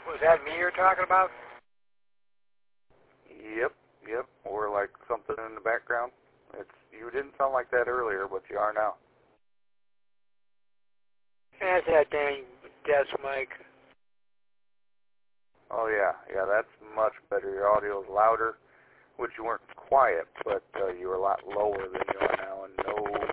Was that me you're talking about? Yep. Or like something in the background. You didn't sound like that earlier, but you are now. That's that dang desk mic. Oh yeah, that's much better. Your audio is louder, which you weren't quiet, but you were a lot lower than you are now, and no